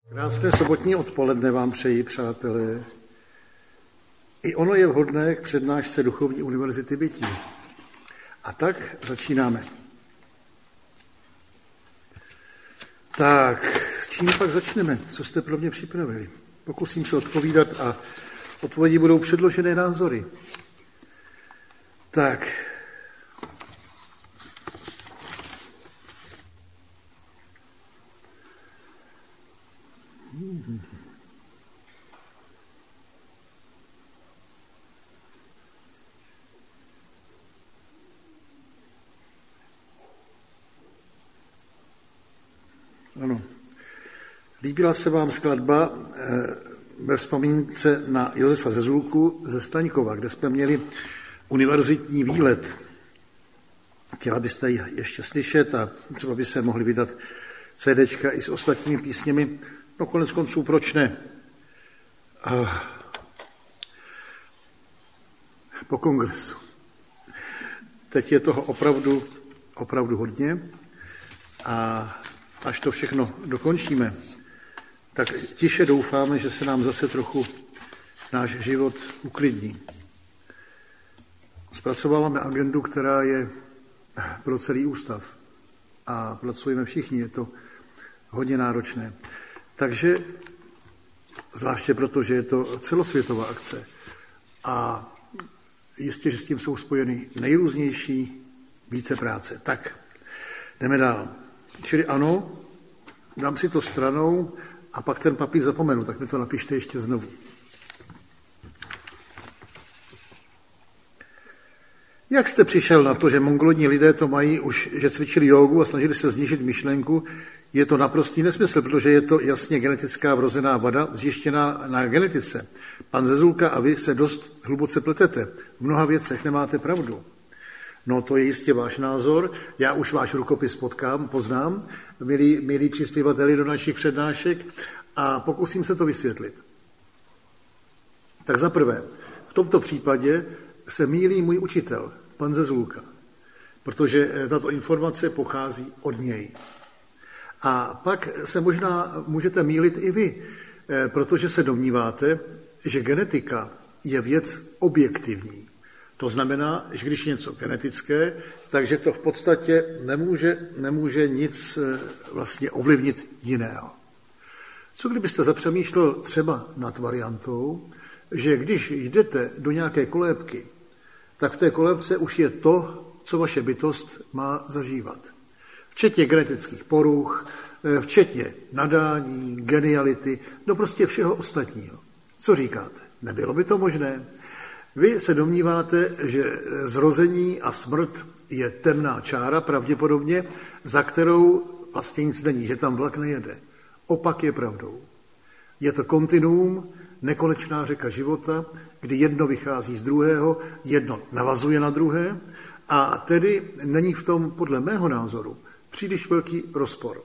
Krásné sobotní odpoledne vám přeji, přátelé. I ono je vhodné k přednášce Duchovní univerzity bytí. A tak začínáme. Tak, čím pak začneme? Co jste pro mě připravili? Pokusím se odpovídat a odpovědi budou předložené názory. Tak. Ano. Líbila se vám skladba ve vzpomínce na Josefa Zezulku ze Staňkova, kde jsme měli univerzitní výlet. Chtěla byste ji ještě slyšet a třeba by se mohli vydat CDčka i s ostatními písněmi. No konec konců, proč ne? Po kongresu. Teď je toho opravdu hodně a až to všechno dokončíme, tak tiše doufáme, že se nám zase trochu náš život uklidní. Zpracováváme agendu, která je pro celý ústav a pracujeme všichni, je to hodně náročné. Takže zvláště proto, že je to celosvětová akce a jistě, že s tím jsou spojeny nejrůznější více práce. Tak, jdeme dál. Čili ano, dám si to stranou a pak ten papír zapomenu, tak mi to napište ještě znovu. Jak jste přišel na to, že mongolní lidé to mají už, že cvičili jógu a snažili se znižit myšlenku? Je to naprostý nesmysl, protože je to jasně genetická vrozená vada, zjištěná na genetice. Pan Zezulka a vy se dost hluboce pletete. V mnoha věcech nemáte pravdu. No to je jistě váš názor, já už váš rukopis poznám, milí přispěvateli do našich přednášek a pokusím se to vysvětlit. Tak za prvé, v tomto případě se mýlí můj učitel, pan Zezulka, protože tato informace pochází od něj. A pak se možná můžete mýlit i vy, protože se domníváte, že genetika je věc objektivní. To znamená, že když je něco genetické, takže to v podstatě nemůže nic vlastně ovlivnit jiného. Co kdybyste zapřemýšlel třeba nad variantou, že když jdete do nějaké kolébky, tak v té kolébce už je to, co vaše bytost má zažívat. Včetně genetických poruch, včetně nadání, geniality, no prostě všeho ostatního. Co říkáte? Nebylo by to možné? Vy se domníváte, že zrození a smrt je temná čára, pravděpodobně, za kterou vlastně nic není, že tam vlak nejede. Opak je pravdou. Je to kontinuum, nekonečná řeka života, kdy jedno vychází z druhého, jedno navazuje na druhé a tedy není v tom, podle mého názoru, příliš velký rozpor.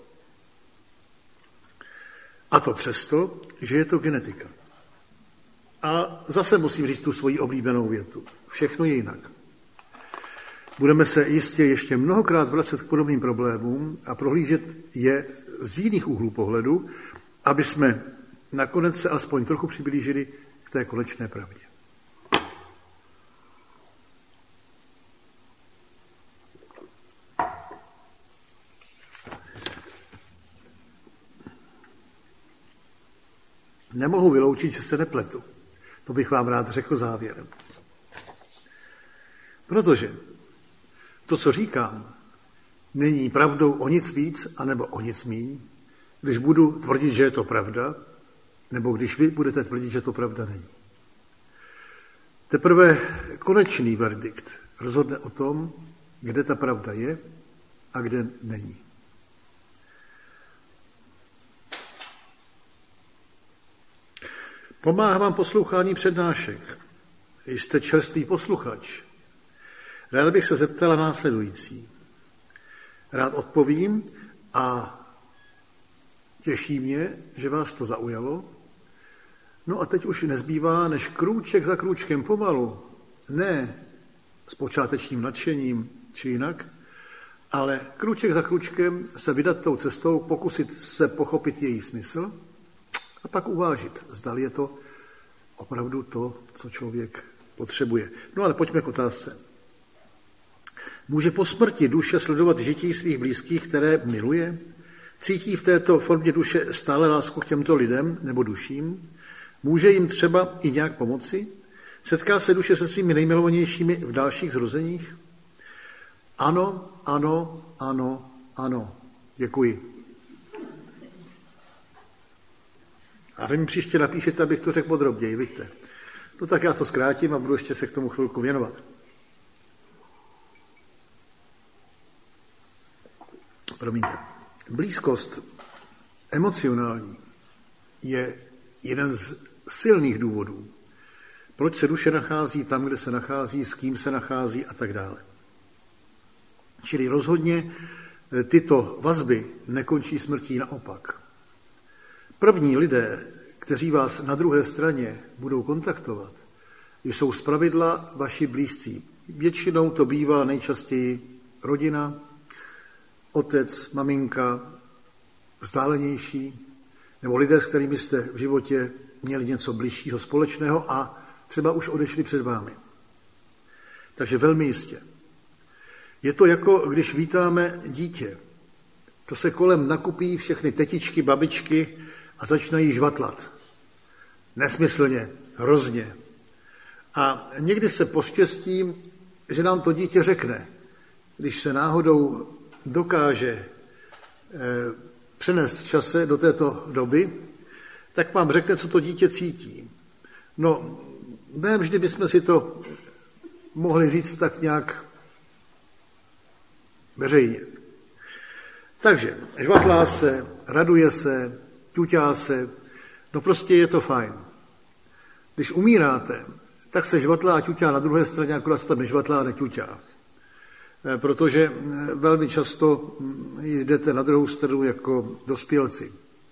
A to přesto, že je to genetika. A zase musím říct tu svoji oblíbenou větu. Všechno je jinak. Budeme se jistě ještě mnohokrát vracet k podobným problémům a prohlížet je z jiných úhlů pohledu, aby jsme nakonec se alespoň trochu přiblížili k té konečné pravdě. Nemohu vyloučit, že se nepletu. To bych vám rád řekl závěrem. Protože to, co říkám, není pravdou o nic víc, anebo o nic míň, když budu tvrdit, že je to pravda, nebo když vy budete tvrdit, že to pravda není. Teprve konečný verdikt rozhodne o tom, kde ta pravda je a kde není. Pomáhá vám poslouchání přednášek. Jste čerstvý posluchač. Rád bych se zeptala následující. Rád odpovím a těší mě, že vás to zaujalo. No a teď už nezbývá, než krůček za krůčkem pomalu, ne s počátečním nadšením či jinak, ale krůček za krůčkem se vydat tou cestou, pokusit se pochopit její smysl A pak uvážit, zdali je to opravdu to, co člověk potřebuje. No ale pojďme k otázce. Může po smrti duše sledovat žití svých blízkých, které miluje? Cítí v této formě duše stále lásku k těmto lidem nebo duším? Může jim třeba i nějak pomoci? Setká se duše se svými nejmilovanějšími v dalších zrozeních? Ano, ano, ano, ano. Děkuji. A vy mi příště napíšete, abych to řekl podrobněji, vidíte. No tak já to zkrátím a budu ještě se k tomu chvilku věnovat. Promiňte. Blízkost emocionální je jeden z silných důvodů, proč se duše nachází tam, kde se nachází, s kým se nachází a tak dále. Čili rozhodně tyto vazby nekončí smrtí, naopak. První lidé, kteří vás na druhé straně budou kontaktovat, jsou zpravidla vaši blízcí. Většinou to bývá nejčastěji rodina, otec, maminka, vzdálenější, nebo lidé, s kterými jste v životě měli něco bližšího společného a třeba už odešli před vámi. Takže velmi jistě. Je to jako, když vítáme dítě. To se kolem nakupí všechny tetičky, babičky a začínají žvatlat. Nesmyslně, hrozně. A někdy se poštěstí, že nám to dítě řekne, když se náhodou dokáže přenést v čase do této doby, tak vám řekne, co to dítě cítí. No, ne vždy bychom si to mohli říct tak nějak veřejně. Takže žvatlá se, raduje se, ťuťá se, no prostě je to fajn. Když umíráte, tak se žvatlá a ťuťá na druhé straně, akorát se tam nežvatlá a neťuťá. Protože velmi často jdete na druhou stranu jako dospělci.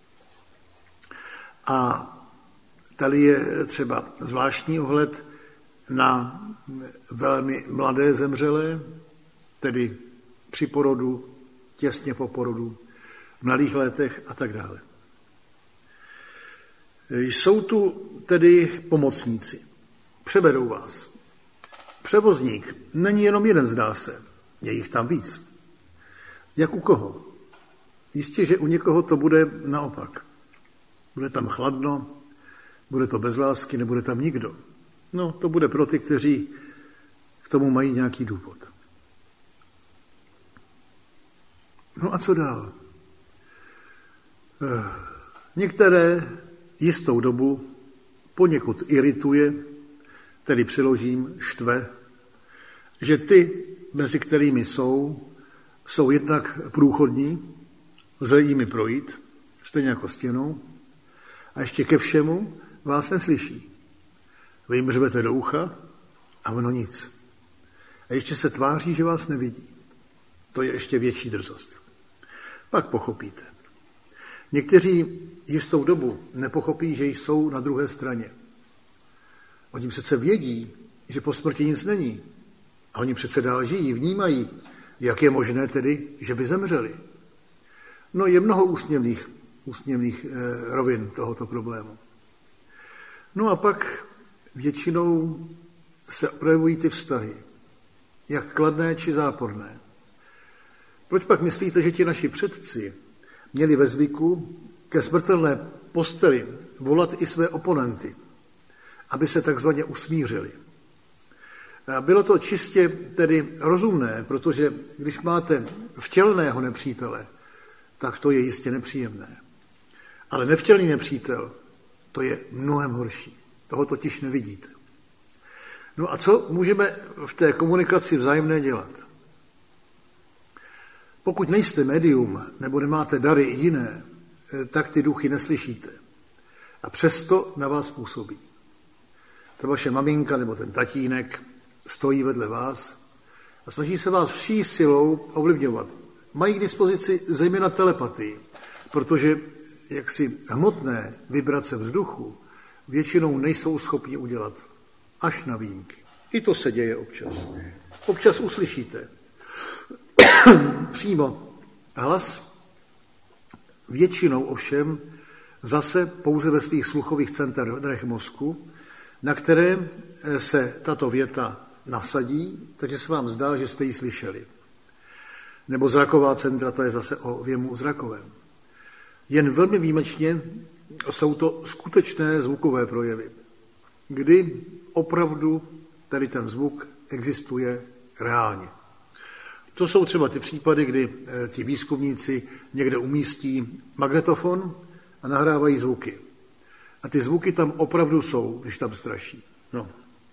A tady je třeba zvláštní ohled na velmi mladé zemřelé, tedy při porodu, těsně po porodu, v mladých letech a tak dále. Jsou tu tedy pomocníci. Převedou vás. Převozník není jenom jeden, zdá se. Je jich tam víc. Jak u koho? Jistě, že u někoho to bude naopak. Bude tam chladno, bude to bez lásky, nebude tam nikdo. No, to bude pro ty, kteří k tomu mají nějaký důvod. No a co dál? Některé jistou dobu poněkud irituje, tedy přeložím štve, že ty, mezi kterými jsou jednak průchodní, lze jimi projít, stejně jako stěnou, a ještě ke všemu vás neslyší. Vy jim řvete do ucha a ono nic. A ještě se tváří, že vás nevidí. To je ještě větší drzost. Pak pochopíte. Někteří jistou dobu nepochopí, že jsou na druhé straně. Oni přece vědí, že po smrti nic není. A oni přece dál žijí, vnímají, jak je možné tedy, že by zemřeli. No je mnoho úsměvných rovin tohoto problému. No a pak většinou se projevují ty vztahy, jak kladné či záporné. Proč pak myslíte, že ti naši předci měli ve zvyku ke smrtelné posteli volat i své oponenty, aby se takzvaně usmířili? A bylo to čistě tedy rozumné, protože když máte vtělného nepřítele, tak to je jistě nepříjemné. Ale nevtělný nepřítel, to je mnohem horší. Toho totiž nevidíte. No a co můžeme v té komunikaci vzájemné dělat? Pokud nejste médium nebo nemáte dary jiné, tak ty duchy neslyšíte. A přesto na vás působí. Ta vaše maminka nebo ten tatínek stojí vedle vás a snaží se vás vší silou ovlivňovat. Mají k dispozici zejména telepatii, protože jaksi hmotné vibrace vzduchu většinou nejsou schopni udělat, až na výjimky. I to se děje občas. Občas uslyšíte přímo hlas, většinou ovšem zase pouze ve svých sluchových centrech mozku, na které se tato věta nasadí, takže se vám zdá, že jste ji slyšeli. Nebo zraková centra, to je zase o věmu zrakovém. Jen velmi výjimečně jsou to skutečné zvukové projevy, kdy opravdu tady ten zvuk existuje reálně. To jsou třeba ty případy, kdy ti výzkumníci někde umístí magnetofon a nahrávají zvuky. A ty zvuky tam opravdu jsou, když tam straší. No.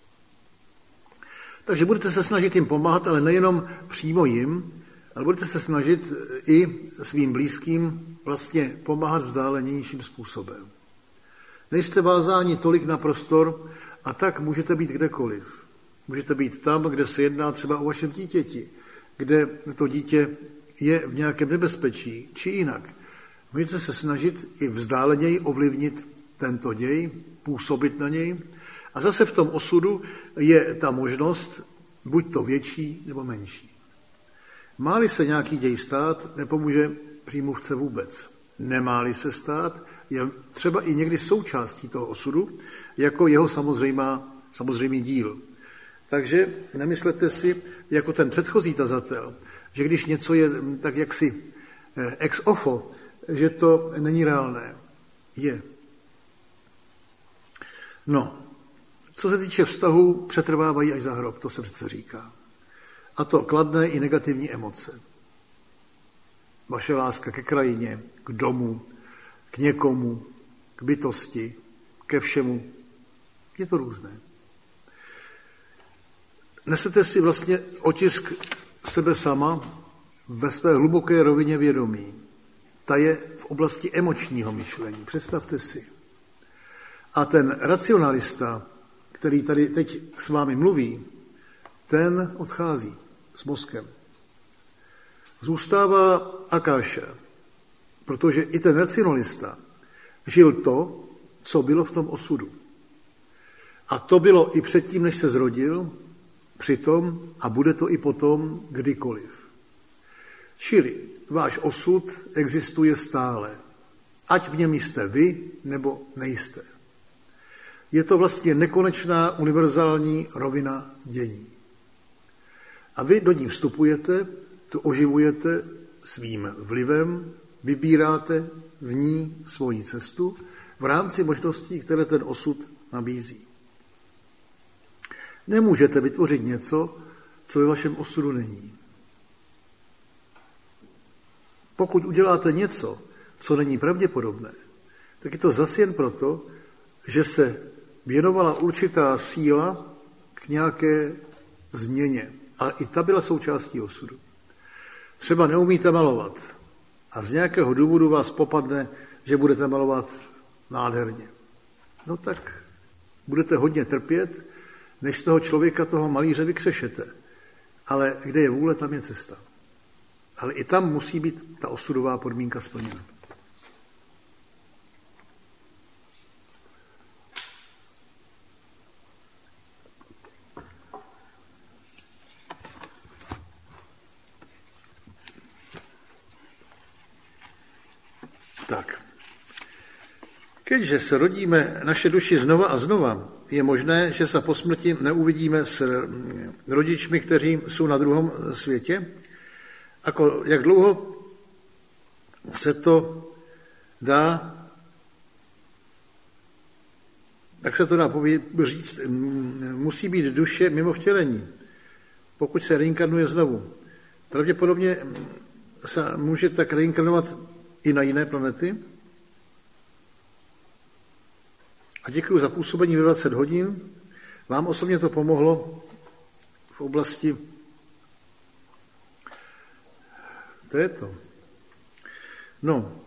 Takže budete se snažit jim pomáhat, ale nejenom přímo jim, ale budete se snažit i svým blízkým vlastně pomáhat vzdálenějším způsobem. Nejste vázáni tolik na prostor a tak můžete být kdekoliv. Můžete být tam, kde se jedná třeba o vašem dítěti, kde to dítě je v nějakém nebezpečí, či jinak. Můžete se snažit i vzdáleněji ovlivnit tento děj, působit na něj. A zase v tom osudu je ta možnost buď to větší, nebo menší. Má-li se nějaký děj stát, nepomůže přímluvce vůbec. Nemá-li se stát, je třeba i někdy součástí toho osudu, jako jeho samozřejmý díl. Takže nemyslete si, jako ten předchozí tazatel, že když něco je tak jaksi ex ofo, že to není reálné. Je. No, co se týče vztahu, přetrvávají až za hrob, to se přece říká. A to kladné i negativní emoce. Vaše láska ke krajině, k domu, k někomu, k bytosti, ke všemu. Je to různé. Nesete si vlastně otisk sebe sama ve své hluboké rovině vědomí. Ta je v oblasti emočního myšlení. Představte si. A ten racionalista, který tady teď s vámi mluví, ten odchází s mozkem. Zůstává akáša, protože i ten racionalista žil to, co bylo v tom osudu. A to bylo i předtím, než se zrodil, přitom a bude to i potom, kdykoliv. Čili váš osud existuje stále, ať v něm jste vy, nebo nejste. Je to vlastně nekonečná univerzální rovina dění. A vy do ní vstupujete, tu oživujete svým vlivem, vybíráte v ní svoji cestu v rámci možností, které ten osud nabízí. Nemůžete vytvořit něco, co ve vašem osudu není. Pokud uděláte něco, co není pravděpodobné, tak je to zase jen proto, že se věnovala určitá síla k nějaké změně. Ale i ta byla součástí osudu. Třeba neumíte malovat a z nějakého důvodu vás popadne, že budete malovat nádherně. No tak budete hodně trpět, než z toho člověka, toho malíře vykřešete. Ale kde je vůle, tam je cesta. Ale i tam musí být ta osudová podmínka splněna. Tak. Keďže se rodíme naše duši znova a znova, je možné, že se po smrti neuvidíme s rodičmi, kteří jsou na druhém světě. Ako, jak dlouho se to dá, tak se to dá říct, musí být duše mimo vtělení, pokud se reinkarnuje znovu. Pravděpodobně se může tak reinkarnovat i na jiné planety. A děkuji za působení ve 20 hodin. Vám osobně to pomohlo v oblasti této. No,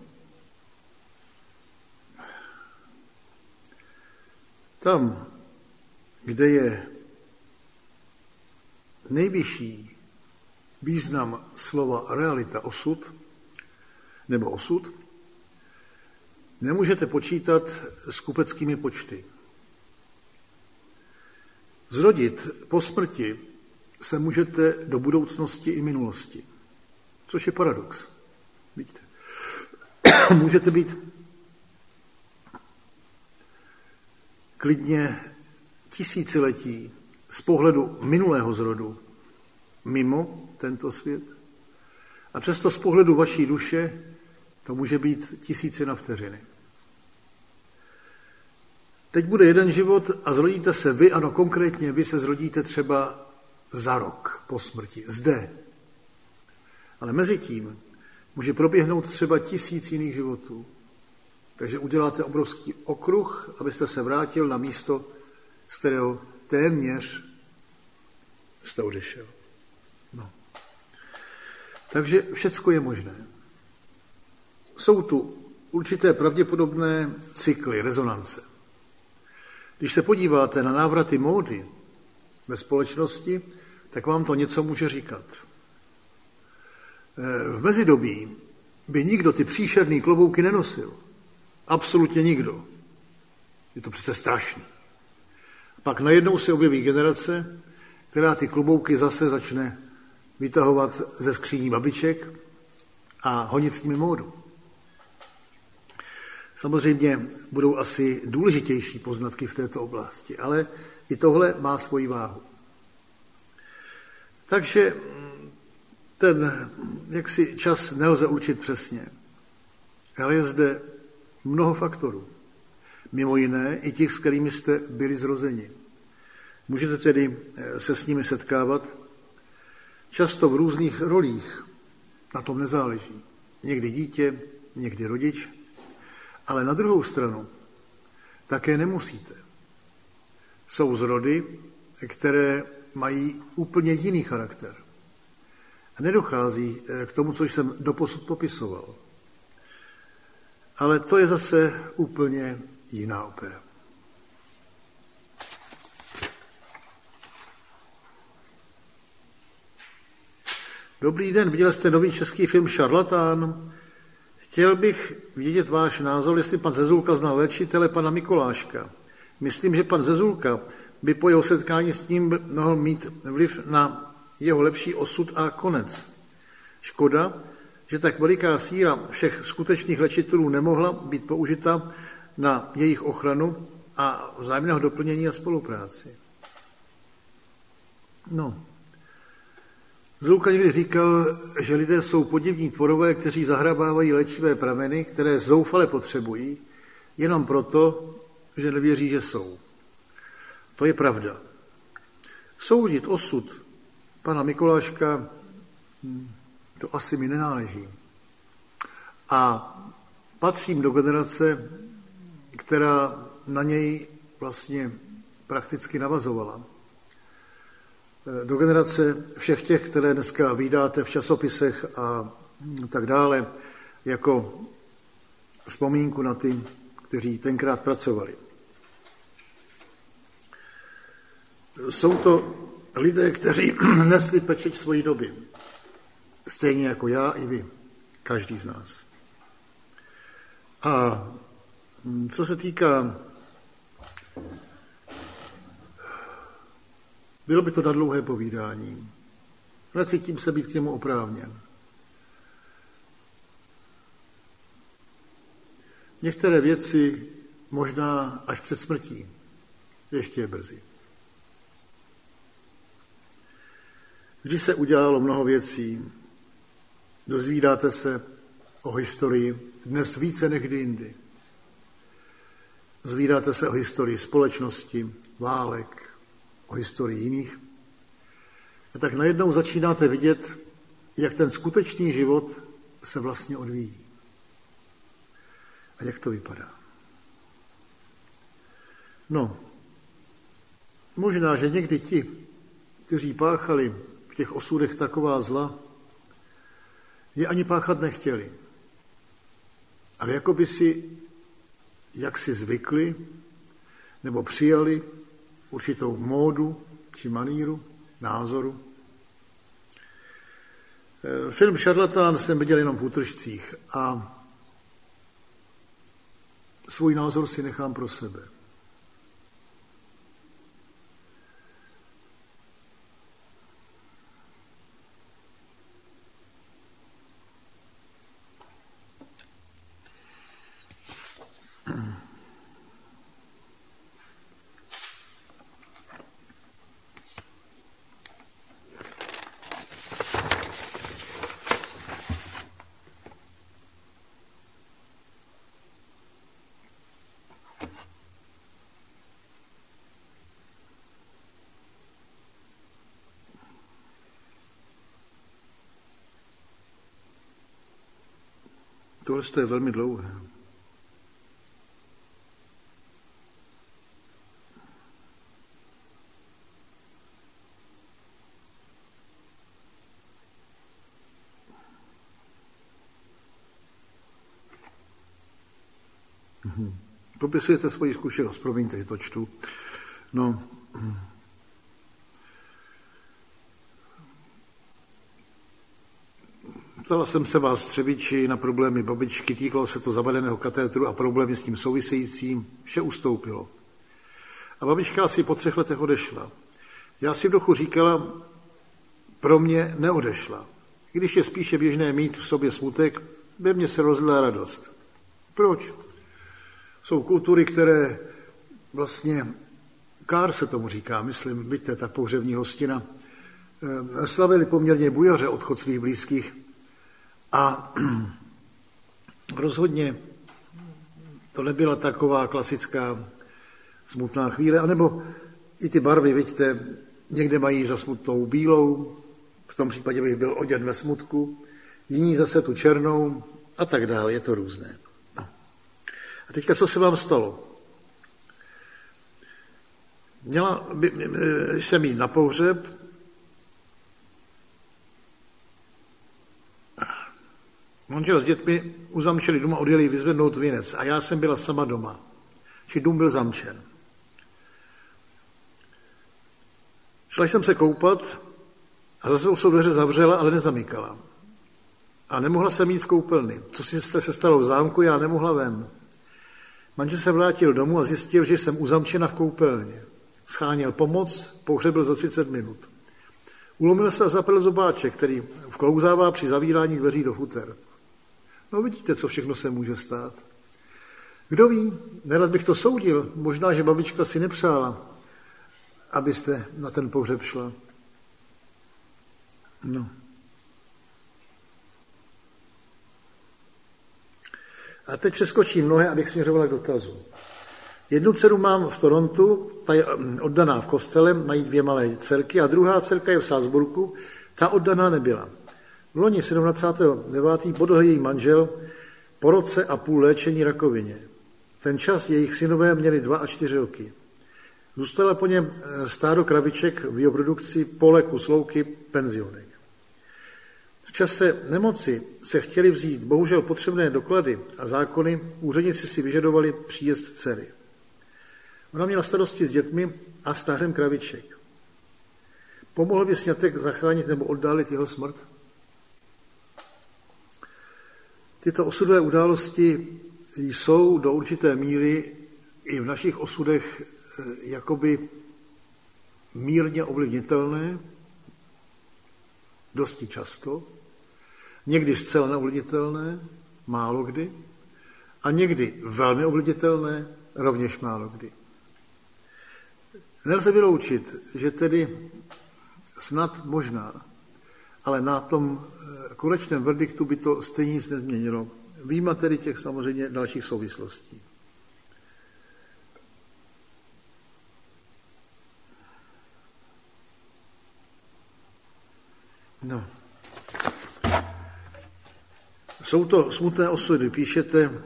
tam, kde je nejvyšší význam slova realita, osud, nebo osud, nemůžete počítat s kupeckými počty. Zrodit po smrti se můžete do budoucnosti i minulosti, což je paradox. Vidíte? Můžete být klidně tisíciletí z pohledu minulého zrodu mimo tento svět. A přesto z pohledu vaší duše to může být tisíce na vteřiny. Teď bude jeden život a zrodíte se vy, ano, konkrétně vy se zrodíte třeba za rok po smrti, zde. Ale mezi tím může proběhnout třeba 1000 jiných životů. Takže uděláte obrovský okruh, abyste se vrátil na místo, z kterého téměř jste odešel. No. Takže všecko je možné. Jsou tu určité pravděpodobné cykly, rezonance. Když se podíváte na návraty módy ve společnosti, tak vám to něco může říkat. V mezidobí by nikdo ty příšerný klobouky nenosil. Absolutně nikdo. Je to přece strašný. Pak najednou se objeví generace, která ty klobouky zase začne vytahovat ze skříní babiček a honit s nimi módu. Samozřejmě budou asi důležitější poznatky v této oblasti, ale i tohle má svoji váhu. Takže ten jaksi čas nelze určit přesně, ale je zde mnoho faktorů. Mimo jiné i těch, s kterými jste byli zrozeni. Můžete tedy se s nimi setkávat, často v různých rolích, na tom nezáleží. Někdy dítě, někdy rodič, ale na druhou stranu také nemusíte. Jsou zrody, které mají úplně jiný charakter. A nedochází k tomu, co jsem doposud popisoval. Ale to je zase úplně jiná opera. Dobrý den, viděl jste nový český film Šarlatán? Chtěl bych vědět váš názor, jestli pan Zezulka znal léčitele pana Mikoláška. Myslím, že pan Zezulka by po jeho setkání s ním mohl mít vliv na jeho lepší osud a konec. Škoda, že tak veliká síla všech skutečných léčitelů nemohla být použita na jejich ochranu a vzájemného doplnění a spolupráci. No. Zezulka někdy říkal, že lidé jsou podivní tvorové, kteří zahrabávají léčivé prameny, které zoufale potřebují, jenom proto, že nevěří, že jsou. To je pravda. Soudit osud pana Mikoláška, to asi mi nenáleží. A patřím do generace, která na něj vlastně prakticky navazovala. Do generace všech těch, které dneska vydáte v časopisech a tak dále, jako vzpomínku na ty, kteří tenkrát pracovali. Jsou to lidé, kteří nesli pečeť svojí doby. Stejně jako já i vy, každý z nás. A co se týká, bylo by to na dlouhé povídání. Necítím se být k němu oprávněn. Některé věci možná až před smrtí. Ještě je brzy. Vždy se udělalo mnoho věcí. Dozvídáte se o historii dnes více než kdy jindy. Dozvídáte se o historii společnosti, válek, o historii jiných. A tak najednou začínáte vidět, jak ten skutečný život se vlastně odvíjí. A jak to vypadá. No, možná, že někdy ti, kteří páchali v těch osudech taková zla, je ani páchat nechtěli. Ale jako by si jaksi zvykli nebo přijali určitou módu či maníru, názoru. Film Šarlatán jsem viděl jenom v útržcích a svůj názor si nechám pro sebe. Tohle je velmi dlouhé. Popisujete svoji zkušenost, promiňte, že to čtu. No, ptala jsem se vás v Třebíči na problémy babičky, týkalo se to zavadeného katétru a problémy s tím souvisejícím, vše ustoupilo. A babička asi po 3 letech odešla. Já si v duchu říkala, pro mě neodešla. I když je spíše běžné mít v sobě smutek, ve mně se rozlila radost. Proč? Jsou kultury, které vlastně, kár se tomu říká, myslím, vidíte, ta pohřební hostina, slavili poměrně bujaře odchod svých blízkých a rozhodně to nebyla taková klasická smutná chvíle, anebo i ty barvy, vidíte, někde mají za smutnou bílou, v tom případě bych byl oděn ve smutku, jiní zase tu černou a tak dále, je to různé. No. A teďka, co se vám stalo? Jsem jít na pohřeb, manžel s dětmi uzamčili doma, odjeli vyzvednout věnec a já jsem byla sama doma. Či dům byl zamčen. Šla jsem se koupat a zase u dveře zavřela, ale nezamykala. A nemohla jsem jít z koupelny. Co se stalo v zámku, já nemohla ven. Manžel se vrátil domů a zjistil, že jsem uzamčena v koupelně. Scháněl pomoc, pohřeb byl za 30 minut. Ulomil se a zapadl zobáček, který vklouzává při zavírání dveří do futer. No vidíte, co všechno se může stát. Kdo ví, nerad bych to soudil, možná, že babička si nepřála, abyste na ten pohřeb šla. No. A teď přeskočím mnohé, abych směřovala k dotazu. Jednu dceru mám v Torontu, ta je oddaná v kostele, mají 2 malé dcerky a druhá dcerka je v Salzburgu, ta oddaná nebyla. V loni 17.9. podlehl její manžel po roce a půl léčení rakovině. Ten čas jejich synové měli 2 a 4 roky. Zůstala po něm stádo kraviček v bioprodukci, pole, kus louky, penzionek. V čase nemoci se chtěli vzít bohužel potřebné doklady a zákony, úředníci si vyžadovali příjezd dcery. Ona měla starosti s dětmi a stáhrem kraviček. Pomohl by sňatek zachránit nebo oddálit jeho smrt? Tyto osudové události jsou do určité míry i v našich osudech jakoby mírně ovlivnitelné, dosti často, někdy zcela neovlivnitelné, málo kdy, a někdy velmi ovlivnitelné, rovněž málo kdy. Nelze vyloučit, že tedy snad možná, ale na tom konečném verdiktu by to stejně nic nezměnilo. Vyjma tedy těch samozřejmě dalších souvislostí. No. Jsou to smutné osudy, píšete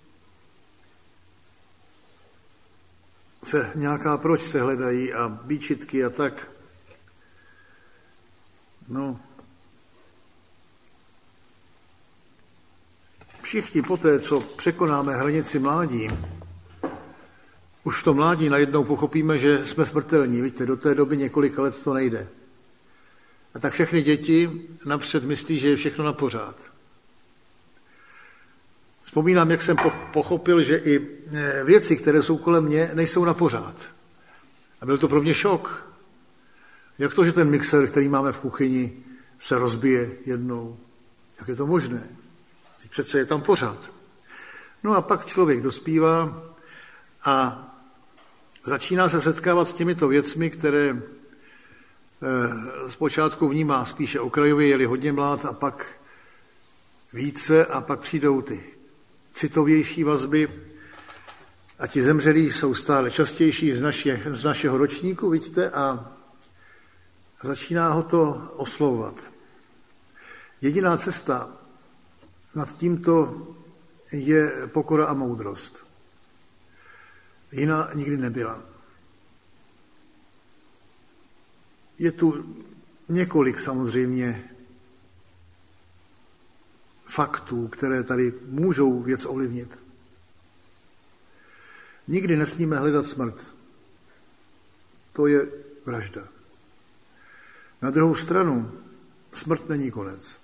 se nějaká proč se hledají a výčitky a tak. No. Všichni poté, co překonáme hranici mládí, už v tom mládí najednou pochopíme, že jsme smrtelní. Víte, do té doby několika let to nejde. A tak všechny děti napřed myslí, že je všechno na pořád. Vzpomínám, jak jsem pochopil, že i věci, které jsou kolem mě, nejsou na pořád. A byl to pro mě šok. Jak to, že ten mixer, který máme v kuchyni, se rozbije jednou? Jak je to možné? Teď přece je tam pořád. No a pak člověk dospívá a začíná se setkávat s těmito věcmi, které zpočátku vnímá spíše okrajově, je-li hodně mlád, a pak více, a pak přijdou ty citovější vazby a ti zemřelí jsou stále častější z našeho ročníku, vidíte, a začíná ho to oslovovat. Jediná cesta nad tímto je pokora a moudrost. Jiná nikdy nebyla. Je tu několik samozřejmě faktů, které tady můžou věc ovlivnit. Nikdy nesmíme hledat smrt. To je vražda. Na druhou stranu, smrt není konec.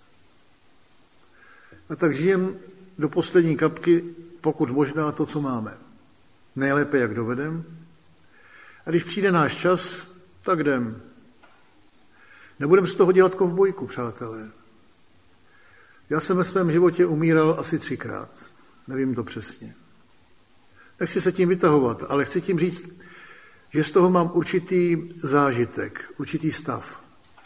A tak žijem do poslední kapky, pokud možná to, co máme. Nejlépe, jak dovedem. A když přijde náš čas, tak jdem. Nebudeme z toho dělat kovbojku, přátelé. Já jsem ve svém životě umíral asi 3krát. Nevím to přesně. Nechci se tím vytahovat, ale chci tím říct, že z toho mám určitý zážitek, určitý stav.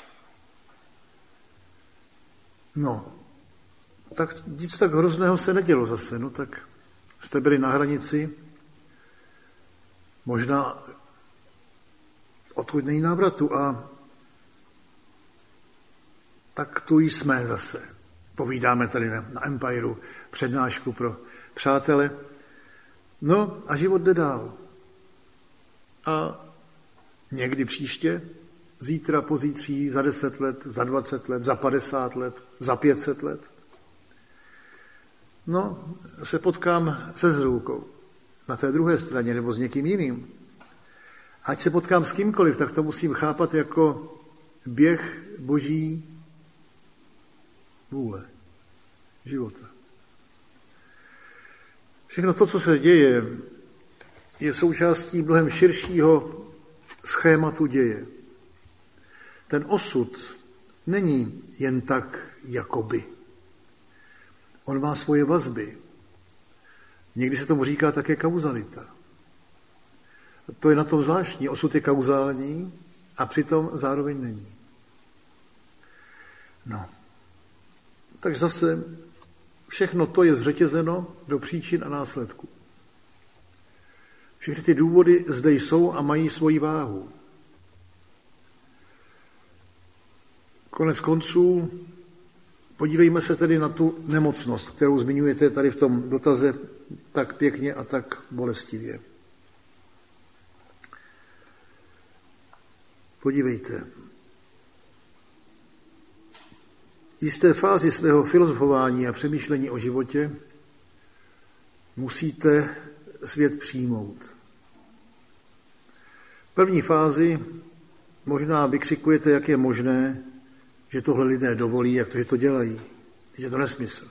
No, tak nic tak hrozného se nedělo zase, no tak jste byli na hranici, možná odkud není návratu a tak tu jsme zase. Povídáme tady na Empireu přednášku pro přátele. No a život jde dál. A někdy příště, zítra, pozítří, za 10 let, za 20 let, za 50 let, za 500 let. No, se potkám se Zrůvkou na té druhé straně nebo s někým jiným. Ať se potkám s kýmkoliv, tak to musím chápat jako běh boží vůle, života. Všechno to, co se děje, je součástí mnohem širšího schématu děje. Ten osud není jen tak jakoby. On má svoje vazby. Někdy se tomu říká také kauzalita. To je na tom zvláštní. Osud je kauzální a přitom zároveň není. No. Takže zase všechno to je zřetězeno do příčin a následků. Všechny ty důvody zde jsou a mají svoji váhu. Konec konců, podívejme se tedy na tu nemocnost, kterou zmiňujete tady v tom dotaze tak pěkně a tak bolestivě. Podívejte. V jisté fázi svého filozofování a přemýšlení o životě musíte svět přijmout. V první fázi možná vykřikujete, jak je možné, že tohle lidé dovolí, jak to, že to dělají. Je to nesmysl.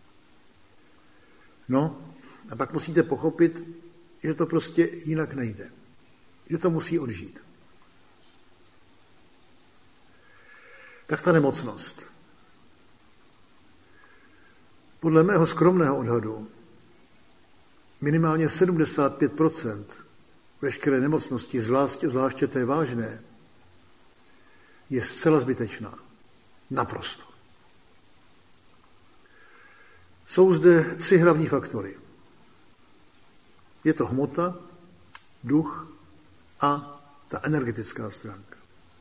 No, a pak musíte pochopit, že to prostě jinak nejde. Že to musí odžít. Tak ta nemocnost. Podle mého skromného odhadu minimálně 75% veškeré nemocnosti, zvláště té vážné, je zcela zbytečná. Naprosto. Jsou zde 3 hlavní faktory. Je to hmota, duch a ta energetická stránka.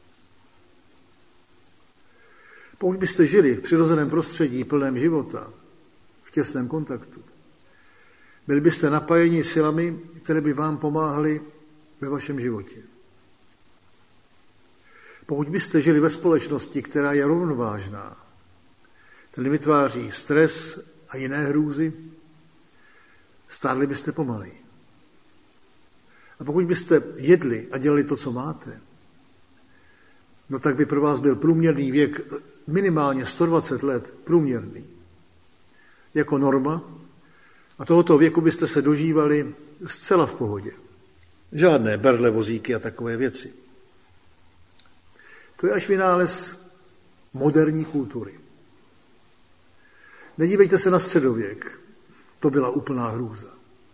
Pokud byste žili v přirozeném prostředí plném života, v těsném kontaktu, byli byste napájeni silami, které by vám pomáhaly ve vašem životě. Pokud byste žili ve společnosti, která je rovnovážná, tedy vytváří stres a jiné hrůzy, stárli byste pomaleji. A pokud byste jedli a dělali to, co máte, no tak by pro vás byl průměrný věk minimálně 120 let, průměrný, jako norma, a tohoto věku byste se dožívali zcela v pohodě. Žádné berle, vozíky a takové věci. To je až vynález moderní kultury. Nedívejte se na středověk. To byla úplná hrůza.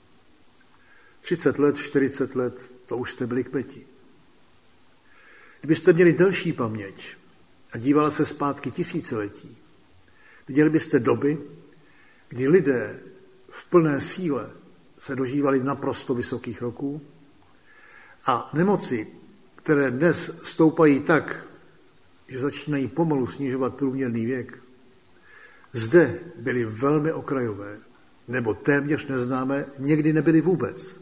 30 let, 40 let, to už jste byli kmeti. Kdybyste měli delší paměť a dívala se zpátky tisíciletí, viděli byste doby, kdy lidé v plné síle se dožívali naprosto vysokých roků a nemoci, které dnes stoupají tak, že začínají pomalu snižovat průměrný věk, zde byly velmi okrajové nebo téměř neznámé, někdy nebyly vůbec.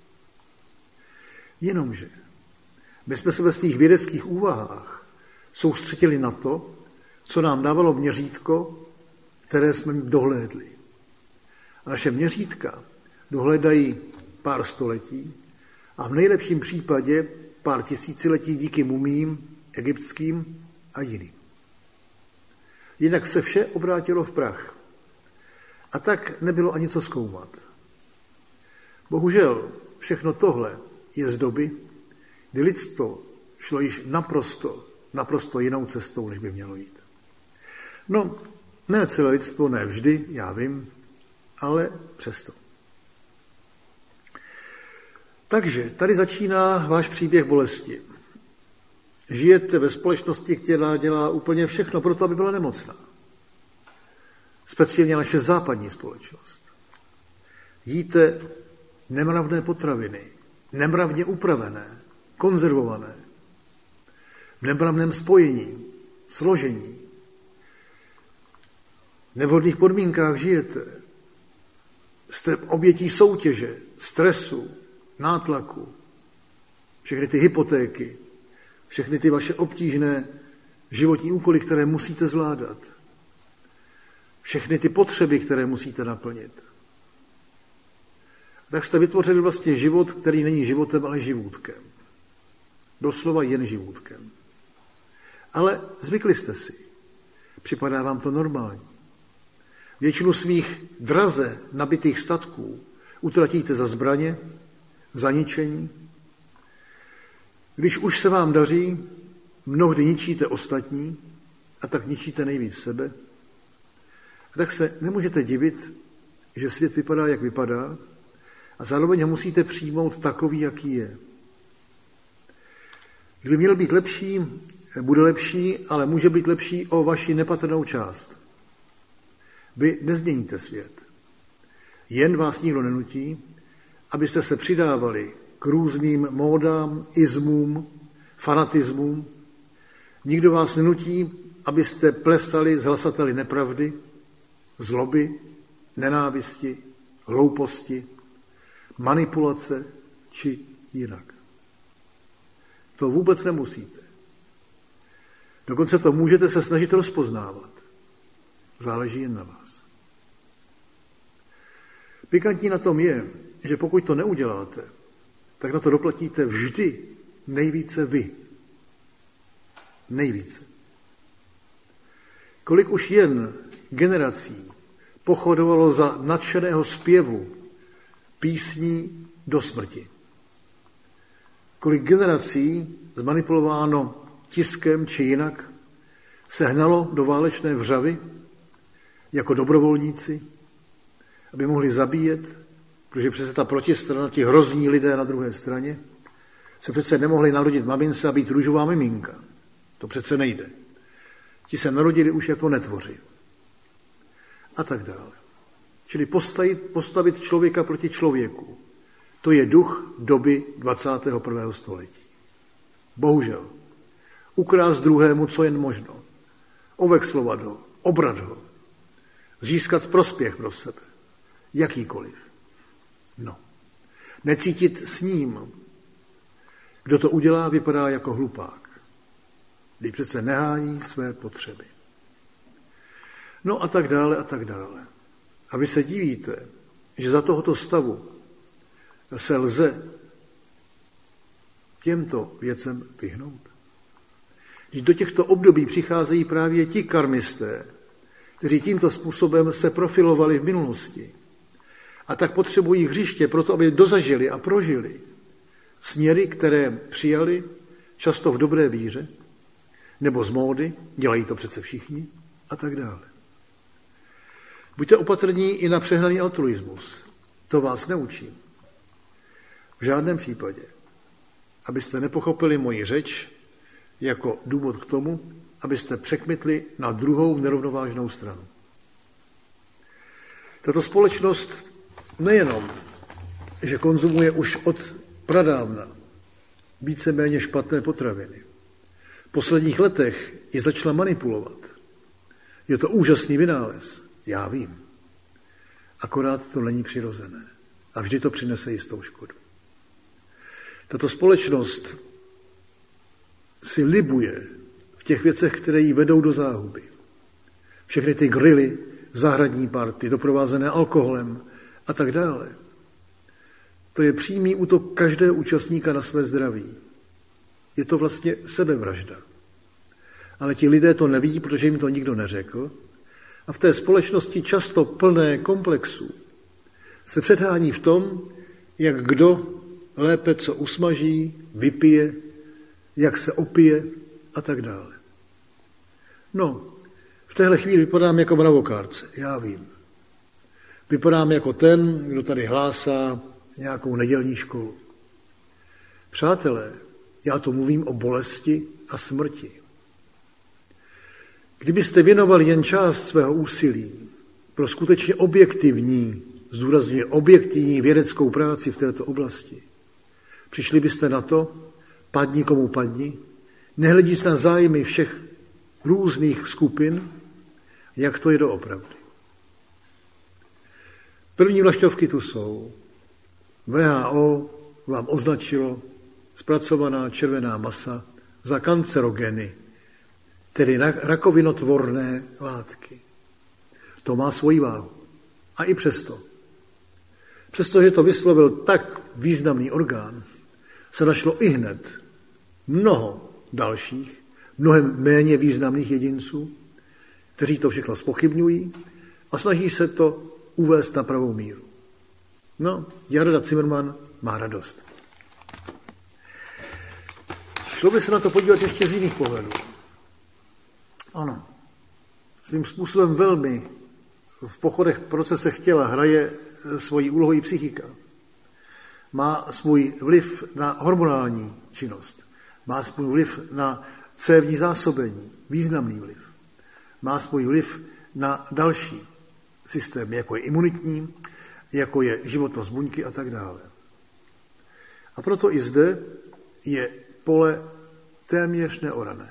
Jenomže my jsme se ve svých vědeckých úvahách soustředili na to, co nám dávalo měřítko, které jsme dohlédli. A naše měřítka dohledají pár století a v nejlepším případě pár tisíciletí díky mumím egyptským a jiným. Jinak se vše obrátilo v prach. A tak nebylo ani co zkoumat. Bohužel všechno tohle je z doby, kdy lidstvo šlo již naprosto jinou cestou, než by mělo jít. No, ne celé lidstvo, ne vždy, já vím, ale přesto. Takže tady začíná váš příběh bolesti. Žijete ve společnosti, která dělá úplně všechno pro to, aby byla nemocná. Speciálně naše západní společnost. Jíte nemravné potraviny, nemravně upravené, konzervované, v nemravném spojení, složení. V nevhodných podmínkách žijete. Jste obětí soutěže, stresu, nátlaku, všechny ty hypotéky, všechny ty vaše obtížné životní úkoly, které musíte zvládat, všechny ty potřeby, které musíte naplnit. Tak jste vytvořili vlastně život, který není životem, ale živůtkem. Doslova jen živůtkem. Ale zvykli jste si. Připadá vám to normální. Většinu svých draze nabitých statků utratíte za zbraně, za ničení. Když už se vám daří, mnohdy ničíte ostatní a tak ničíte nejvíc sebe. A tak se nemůžete divit, že svět vypadá, jak vypadá, a zároveň ho musíte přijmout takový, jaký je. Kdyby měl být lepší, bude lepší, ale může být lepší o vaši nepatrnou část. Vy nezměníte svět. Jen vás nikdo nenutí, abyste se přidávali k různým módám, izmům, fanatismům. Nikdo vás nenutí, abyste plesali s hlasateli nepravdy, zloby, nenávisti, hlouposti, manipulace či jinak. To vůbec nemusíte. Dokonce to můžete se snažit rozpoznávat. Záleží jen na vás. Pikantní na tom je, že pokud to neuděláte, tak na to doplatíte vždy nejvíce vy. Nejvíce. Kolik už jen generací pochodovalo za nadšeného zpěvu písní do smrti. Kolik generací zmanipulováno tiskem či jinak se hnalo do válečné vřavy jako dobrovolníci, aby mohli zabíjet, protože přece ta protistrana, ti hrozní lidé na druhé straně, se přece nemohli narodit mamince a být růžová miminka. To přece nejde. Ti se narodili už jako netvoři. A tak dále. Čili postavit člověka proti člověku. To je duch doby 21. století. Bohužel. Ukrást druhému, co jen možno. Ovexlovat ho, obrat ho. Získat prospěch pro sebe. Jakýkoliv. No. Necítit s ním. Kdo to udělá, vypadá jako hlupák. Když přece nehání své potřeby. No a tak dále, a tak dále. A vy se divíte, že za tohoto stavu se lze těmto věcem vyhnout. Když do těchto období přicházejí právě ti karmisté, kteří tímto způsobem se profilovali v minulosti a tak potřebují hřiště proto, aby dozažili a prožili směry, které přijali často v dobré víře, nebo z módy, dělají to přece všichni, a tak dále. Buďte opatrní i na přehnaný altruismus. To vás neučím. V žádném případě. Abyste nepochopili moji řeč jako důvod k tomu, abyste překmitli na druhou nerovnovážnou stranu. Tato společnost nejenom, že konzumuje už od pradávna víceméně špatné potraviny. V posledních letech je začala manipulovat. Je to úžasný vynález, já vím. Akorát to není přirozené. A vždy to přinese jistou škodu. Tato společnost si libuje v těch věcech, které ji vedou do záhuby. Všechny ty grily, zahradní party, doprovázené alkoholem a tak dále. To je přímý útok každého účastníka na své zdraví. Je to vlastně sebevražda. Ale ti lidé to nevidí, protože jim to nikdo neřekl. A v té společnosti často plné komplexů se předhání v tom, jak kdo lépe co usmaží, vypije, jak se opije a tak dále. No, v téhle chvíli vypadám jako mravokárce, já vím. Vypadám jako ten, kdo tady hlásá nějakou nedělní školu. Přátelé, já tu mluvím o bolesti a smrti. Kdybyste věnovali jen část svého úsilí pro skutečně objektivní, zdůrazňuji objektivní vědeckou práci v této oblasti, přišli byste na to, padni komu padni, nehledíc na zájmy všech různých skupin, jak to je doopravdy. První vlaštovky tu jsou. WHO vám označilo zpracovaná červená masa za kancerogeny, tedy rakovinotvorné látky. To má svoji váhu. A i přestože to vyslovil tak významný orgán, se našlo i hned mnoho dalších, mnohem méně významných jedinců, kteří to všechno zpochybňují a snaží se to uvést na pravou míru. No, Jarda Zimmermann má radost. Šlo by se na to podívat ještě z jiných pohledů. Ano, svým způsobem velmi v pochodech, procesech těla hraje svoji úlohu i psychika. Má svůj vliv na hormonální činnost. Má svůj vliv na cévní zásobení, významný vliv. Má svůj vliv na další systémy, jako je imunitní, jako je životnost buňky a tak dále. A proto i zde je pole téměř neorané.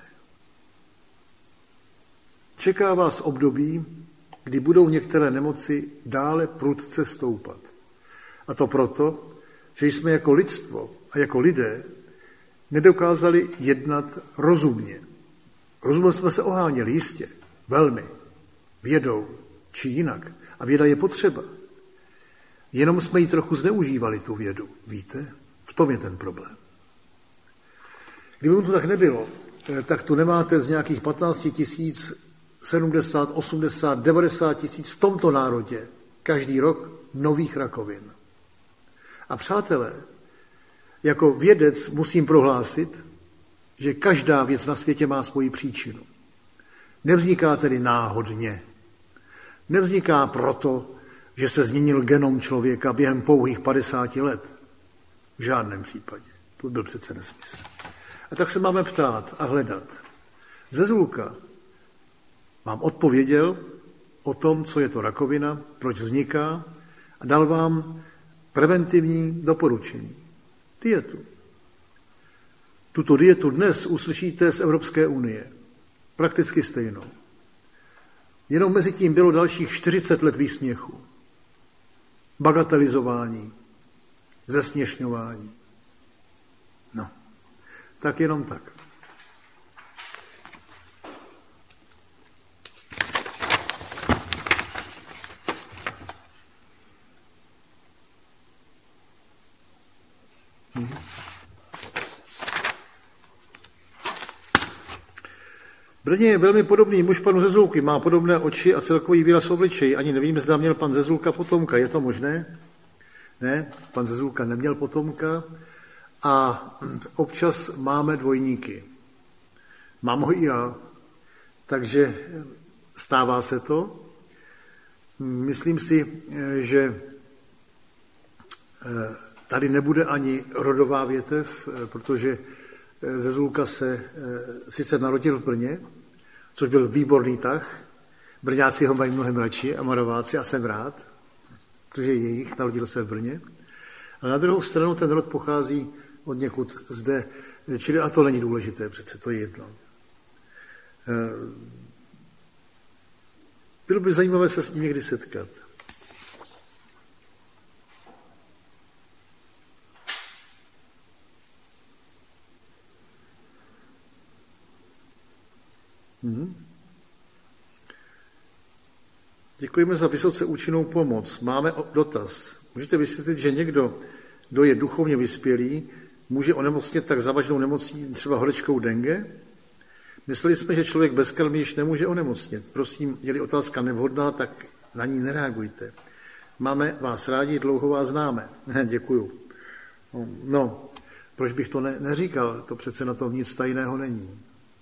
Čeká vás období, kdy budou některé nemoci dále prudce stoupat. A to proto, že jsme jako lidstvo a jako lidé nedokázali jednat rozumně. Rozumem jsme se oháněli, jistě, velmi, vědou či jinak. A věda je potřeba. Jenom jsme ji trochu zneužívali, tu vědu. Víte? V tom je ten problém. Kdyby to tak nebylo, tak tu nemáte z nějakých 15 000, 70, 80, 90 000 v tomto národě každý rok nových rakovin. A přátelé, jako vědec musím prohlásit, že každá věc na světě má svoji příčinu. Nevzniká tedy náhodně. Nevzniká proto, že se změnil genom člověka během pouhých 50 let. V žádném případě. To byl přece nesmysl. A tak se máme ptát a hledat. Zezulka vám odpověděl o tom, co je to rakovina, proč vzniká a dal vám preventivní doporučení. Dietu. Tuto dietu dnes uslyšíte z Evropské unie. Prakticky stejnou. Jenom mezi tím bylo dalších 40 let výsměchu. Bagatelizování, zesměšňování. No, tak jenom tak. Brně je velmi podobný muž panu Zezulky, má podobné oči a celkový výraz v obličeji. Ani nevím, zda měl pan Zezulka potomka. Je to možné? Ne, pan Zezulka neměl potomka a občas máme dvojníky. Mám ho i já, takže stává se to. Myslím si, že tady nebude ani rodová větev, protože Zezulka se sice narodil v Brně, což byl výborný tah. Brňáci ho mají mnohem radši a Moraváci a jsem rád, protože je jejich, narodil se v Brně. Ale na druhou stranu ten rod pochází od někud zde, čili a to není důležité, přece to je jedno. Bylo by zajímavé se s ním někdy setkat. Děkujeme za vysoce účinnou pomoc. Máme dotaz. Můžete vysvětlit, že někdo, kdo je duchovně vyspělý, může onemocnit tak závažnou nemocí, třeba horečkou dengue? Mysleli jsme, že člověk bezkrvný již nemůže onemocnit. Prosím, je-li otázka nevhodná, tak na ní nereagujte. Máme vás rádi, dlouho vás známe. Děkuju. No, proč bych to neříkal? To přece na tom nic tajného není.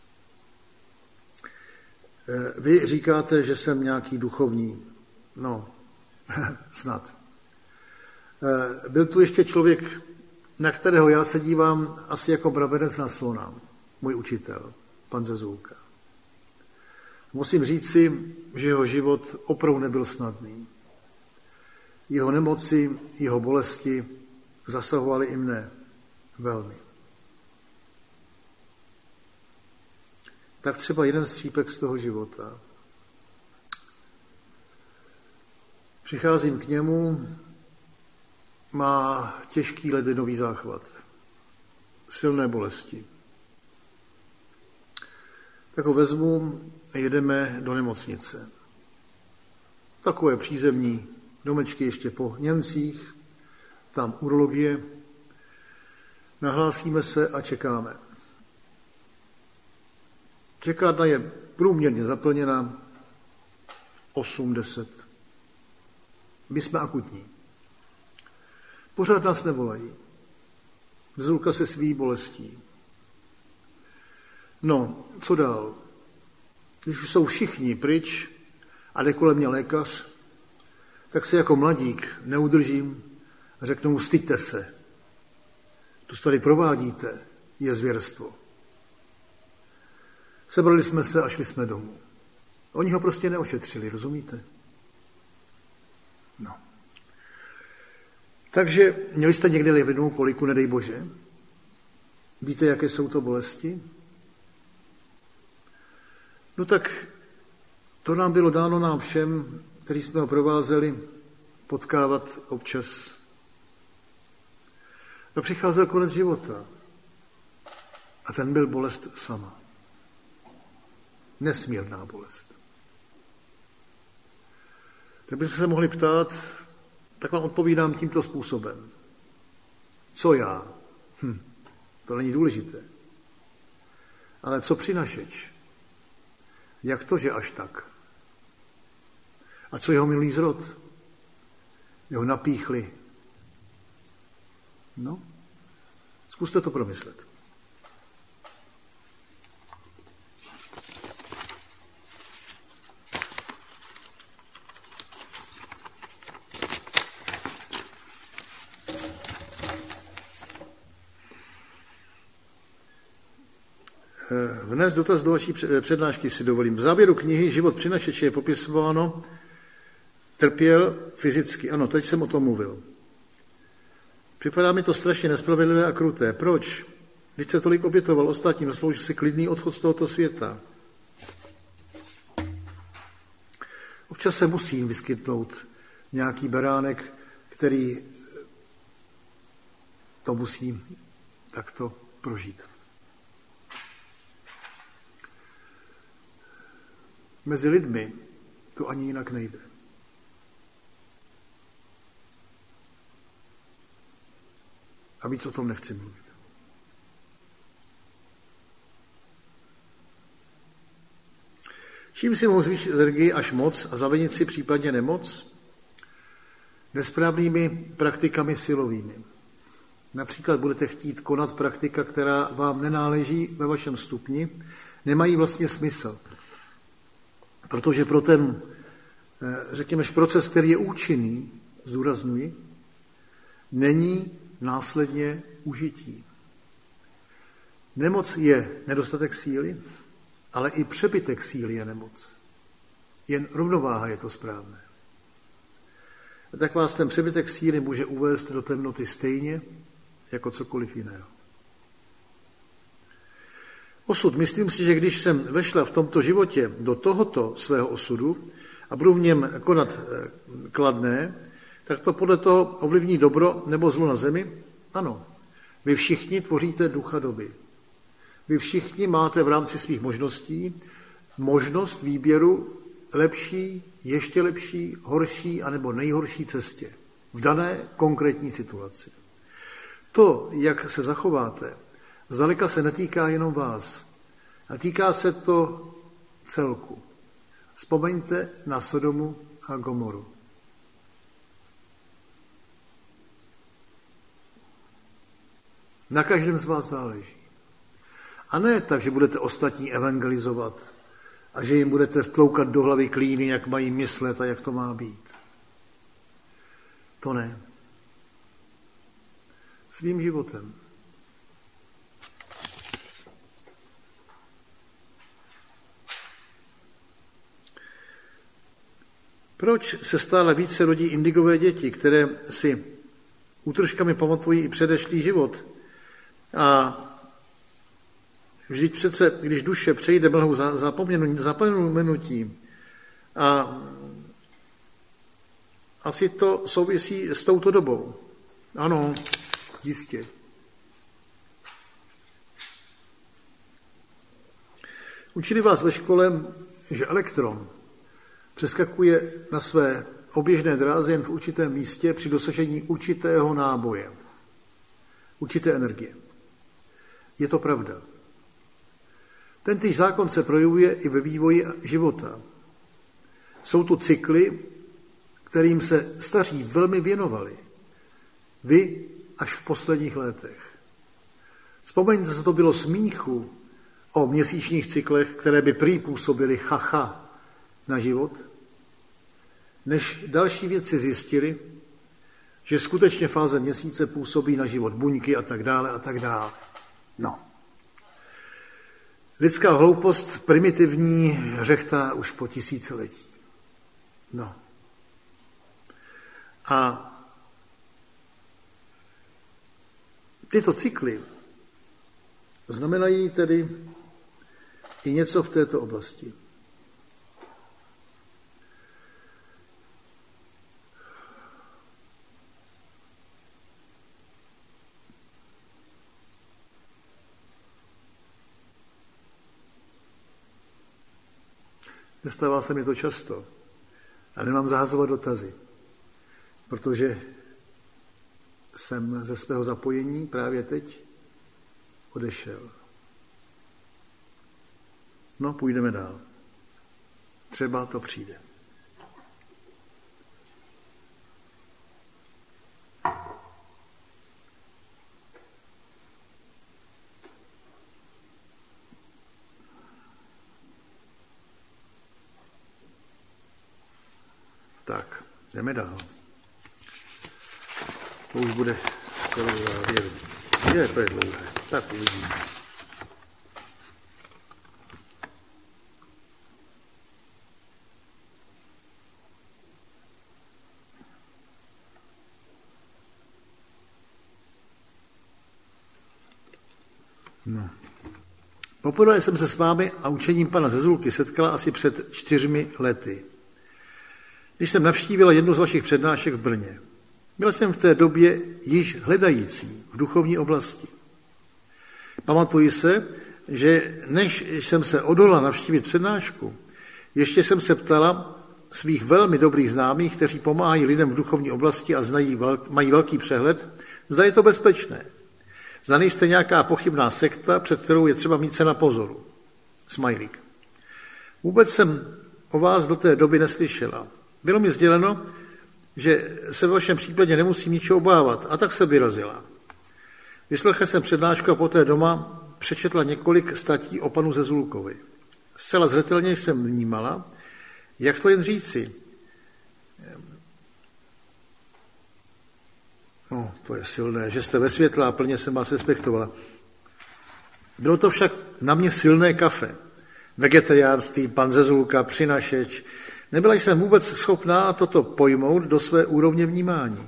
Vy říkáte, že jsem nějaký duchovní. No, snad. Byl tu ještě člověk, na kterého já se dívám asi jako brabenec na slona. Můj učitel, pan Zezulka. Musím říci, že jeho život opravdu nebyl snadný. Jeho nemoci, jeho bolesti zasahovaly i mne velmi. Tak třeba jeden střípek z toho života. Přicházím k němu, má těžký ledvinový záchvat, silné bolesti. Tak ho vezmu a jedeme do nemocnice. Takové přízemní domečky ještě po Němcích, tam urologie. Nahlásíme se a čekáme. Čekárna je průměrně zaplněna 8-10. My jsme akutní. Pořád nás nevolají. Zezulka se svý bolestí. No, co dál? Když už jsou všichni pryč a jde kolem mě lékař, tak se jako mladík neudržím a řeknu mu, styďte se. To, co tady provádíte, je zvěrstvo. Sebrali jsme se a šli jsme domů. Oni ho prostě neošetřili, rozumíte? No. Takže měli jste někdy ledvinovou koliku, nedej Bože? Víte, jaké jsou to bolesti? No tak to nám bylo dáno nám všem, kteří jsme ho provázeli, potkávat občas. A přicházel konec života. A ten byl bolest sama. Nesmírná bolest. Tak bychom se mohli ptát, tak vám odpovídám tímto způsobem. Co já? To není důležité. Ale co přinašeč? Jak to, že až tak? A co jeho milý zrod? Jeho napíchli. No, zkuste to promyslet. Vnes dotaz do vaší přednášky si dovolím. V závěru knihy Život přinašeče je popisováno, trpěl fyzicky. Ano, teď jsem o tom mluvil. Připadá mi to strašně nespravedlivé a kruté. Proč? Když se tolik obětoval ostatním, zaslouží si klidný odchod z tohoto světa. Občas se musí vyskytnout nějaký beránek, který to musí takto prožít. Mezi lidmi to ani jinak nejde. A víc o tom nechci mluvit. Čím si mohu zvýšit energii až moc a zavinit si případně nemoc? Nesprávnými praktikami silovými. Například budete chtít konat praktika, která vám nenáleží ve vašem stupni, nemají vlastně smysl. Protože pro ten, řekněme, proces, který je účinný, zdůrazňuji, není následně užití. Nemoc je nedostatek síly, ale i přebytek síly je nemoc. Jen rovnováha je to správné. Tak vás ten přebytek síly může uvést do temnoty stejně, jako cokoliv jiného. Osud. Myslím si, že když jsem vešla v tomto životě do tohoto svého osudu a budu v něm konat kladné, tak to podle toho ovlivní dobro nebo zlo na zemi? Ano. Vy všichni tvoříte ducha doby. Vy všichni máte v rámci svých možností možnost výběru lepší, ještě lepší, horší anebo nejhorší cestě v dané konkrétní situaci. To, jak se zachováte, zdaleka se netýká jenom vás, a týká se to celku. Vzpomeňte na Sodomu a Gomoru. Na každém z vás záleží. A ne tak, že budete ostatní evangelizovat a že jim budete vtloukat do hlavy klíny, jak mají myslet a jak to má být. To ne. Svým životem. Proč se stále více rodí indigové děti, které si útržkami pamatují i předešlý život? A vždyť přece, když duše přejde mlhou zapomenutí, a asi to souvisí s touto dobou. Ano, jistě. Učili vás ve škole, že elektron přeskakuje na své oběžné dráze jen v určitém místě při dosažení určitého náboje, určité energie. Je to pravda. Tentýž zákon se projevuje i ve vývoji života. Jsou tu cykly, kterým se staří velmi věnovali. Vy až v posledních letech. Vzpomeňte, co to bylo smíchu o měsíčních cyklech, které by prý působily chacha na život, než další vědci zjistili, že skutečně fáze měsíce působí na život buňky a tak dále a tak dále. No. Lidská hloupost primitivní řechtá už po tisíciletí. No. A tyto cykly znamenají tedy i něco v této oblasti. Nestává se mi to často a nemám zahazovat dotazy, protože jsem ze svého zapojení právě teď odešel. No, půjdeme dál. Třeba to přijde. Tak, jdeme dál. To už bude skoro závěr. To je dlouhé. Tak uvidíme. No. Poprvé jsem se s vámi a učením pana Zezulky setkala asi před 4 lety, když jsem navštívila jednu z vašich přednášek v Brně. Byl jsem v té době již hledající v duchovní oblasti. Pamatuji se, že než jsem se odhodla navštívit přednášku, ještě jsem se ptala svých velmi dobrých známých, kteří pomáhají lidem v duchovní oblasti a mají velký přehled, zda je to bezpečné. Zda nejste nějaká pochybná sekta, před kterou je třeba mít se na pozoru. Smajlík. Vůbec jsem o vás do té doby neslyšela. Bylo mi sděleno, že se v vašem případě nemusím ničeho obávat, a tak se vyrazila. Vyslechla jsem přednášku a poté doma přečetla několik statí o panu Zezulkovi. Zcela zřetelně jsem vnímala, jak to jen říci. No, to je silné, že jste ve světle a plně jsem vás respektovala. Bylo to však na mě silné kafe. Vegetariánství, pan Zezulka, přinašeč. Nebyla jsem vůbec schopná toto pojmout do své úrovně vnímání.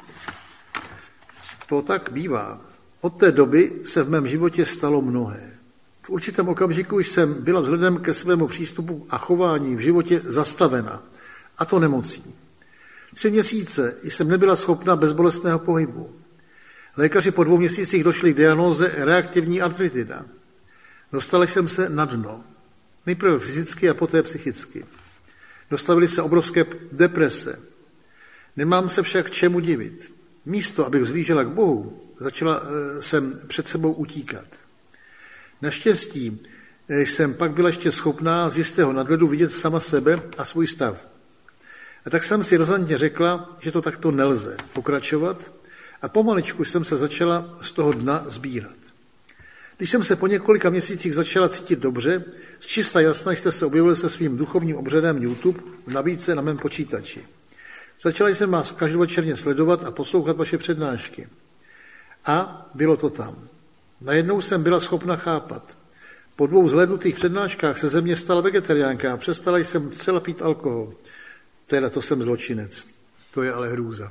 To tak bývá. Od té doby se v mém životě stalo mnohé. V určitém okamžiku jsem byla vzhledem ke svému přístupu a chování v životě zastavena. A to nemocí. 3 měsíce jsem nebyla schopna bezbolestného pohybu. Lékaři po 2 měsících došli k diagnóze reaktivní artritida. Dostala jsem se na dno. Nejprve fyzicky a poté psychicky. Dostavily se obrovské deprese. Nemám se však čemu divit. Místo, abych vzlížela k Bohu, začala jsem před sebou utíkat. Naštěstí jsem pak byla ještě schopná z jistého nadhledu vidět sama sebe a svůj stav. A tak jsem si razantně řekla, že to takto nelze pokračovat a pomaličku jsem se začala z toho dna sbírat. Když jsem se po několika měsících začala cítit dobře, z čista jasna jste se objevili se svým duchovním obřadem YouTube v nabídce na mém počítači. Začala jsem vás každovečerně sledovat a poslouchat vaše přednášky. A bylo to tam. Najednou jsem byla schopna chápat. Po 2 zhlédnutých přednáškách se ze mě stala vegetariánka a přestala jsem zcela pít alkohol. Teda to jsem zločinec. To je ale hrůza.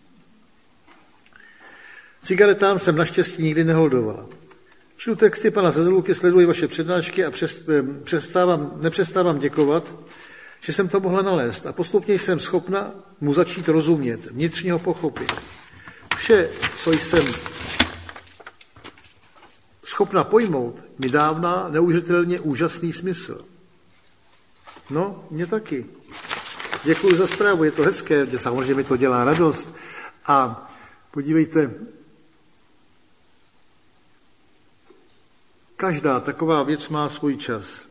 Cigaretám jsem naštěstí nikdy neholdovala. Čtu texty pana Zezulky, sleduji vaše přednášky a nepřestávám děkovat, že jsem to mohla nalézt a postupně jsem schopna mu začít rozumět, vnitřně ho pochopit. Vše, co jsem schopna pojmout, mi dává neuvěřitelně úžasný smysl. No, mě taky. Děkuji za zprávu, je to hezké, samozřejmě mi to dělá radost. A podívejte, každá taková věc má svůj čas.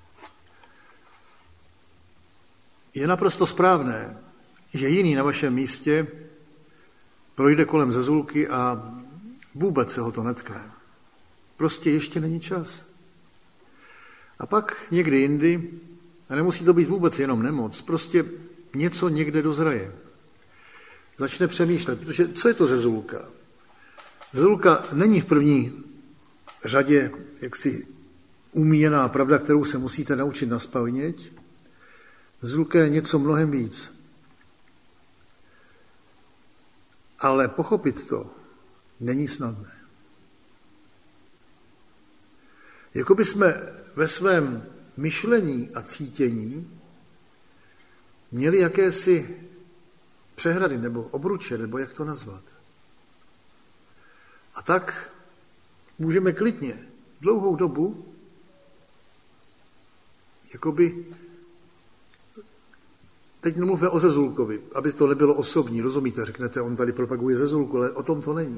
Je naprosto správné, že jiný na vašem místě projde kolem Zezulky a vůbec se ho to netkne. Prostě ještě není čas. A pak někdy jindy, a nemusí to být vůbec jenom nemoc, prostě něco někde dozraje. Začne přemýšlet, protože co je to Zezulka? Zezulka není v první řadě jaksi umíjená pravda, kterou se musíte naučit nazpaměť. Zezulka je něco mnohem víc. Ale pochopit to není snadné. Jakoby jsme ve svém myšlení a cítění měli jakési přehrady nebo obruče, nebo jak to nazvat. A tak můžeme klidně dlouhou dobu jakoby, teď nemluvíme o Zezulkovi, aby to nebylo osobní, rozumíte, řeknete, on tady propaguje Zezulku, ale o tom to není.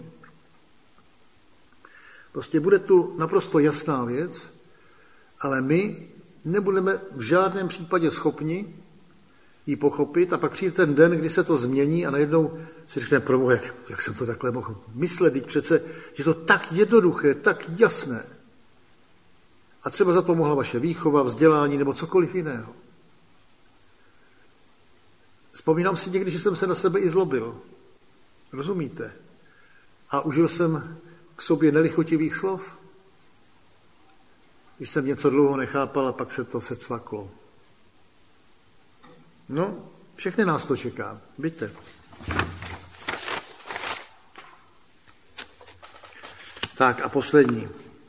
Prostě bude tu naprosto jasná věc, ale my nebudeme v žádném případě schopni ji pochopit a pak přijde ten den, kdy se to změní a najednou si řekneme, proboha, jak jsem to takhle mohl myslet, teď přece, že to tak jednoduché, tak jasné. A třeba za to mohla vaše výchova, vzdělání nebo cokoliv jiného. Vzpomínám si někdy, že jsem se na sebe i zlobil. Rozumíte? A užil jsem k sobě nelichotivých slov. Když jsem něco dlouho nechápal a pak se to secvaklo. No, všechny nás to čeká. Byďte. Tak a poslední.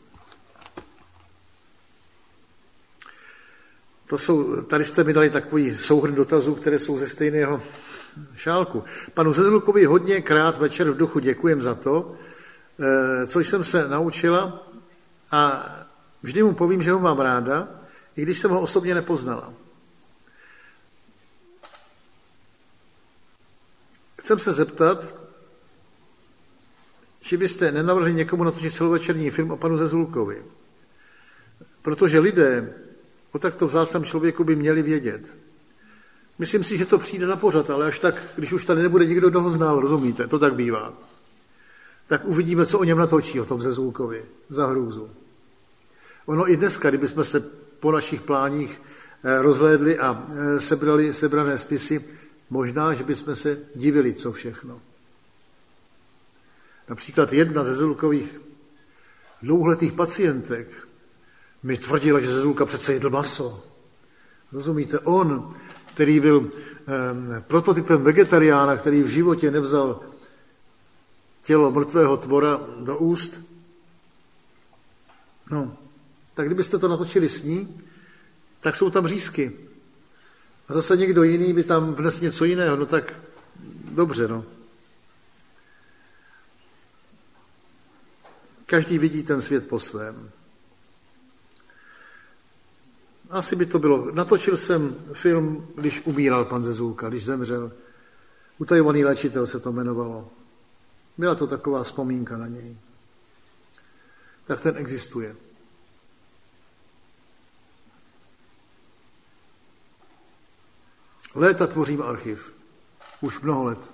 Tady jste mi dali takový souhrn dotazů, které jsou ze stejného šálku. Panu Zezulkovi hodněkrát večer v duchu děkujem za to, co jsem se naučila a vždy mu povím, že ho mám ráda, i když jsem ho osobně nepoznala. Chcem se zeptat, či byste nenavrhli někomu natočit celovečerní film o panu Zezulkovi. Protože lidé o takto vzácném člověku by měli vědět. Myslím si, že to přijde na pořad, ale až tak, když už tady nebude nikdo, kdo ho znal, rozumíte, to tak bývá. Tak uvidíme, co o něm natočí, o tom Zezulkovi, za hrůzu. Ono i dneska, kdybychom se po našich pláních rozhlédli a sebrali sebrané spisy, možná, že bychom se divili, co všechno. Například jedna ze Zezulkových dlouholetých pacientek mi tvrdila, že Zezulka přece jedl maso. Rozumíte, on, který byl prototypem vegetariána, který v životě nevzal tělo mrtvého tvora do úst, no, tak kdybyste to natočili s ní, tak jsou tam řízky. A zase někdo jiný by tam vnesl něco jiného, no tak dobře, no. Každý vidí ten svět po svém. Asi by to bylo. Natočil jsem film, když umíral pan Zezulka, když zemřel. Utajovaný léčitel se to jmenovalo. Byla to taková vzpomínka na něj. Tak ten existuje. Léta tvořím archiv. Už mnoho let.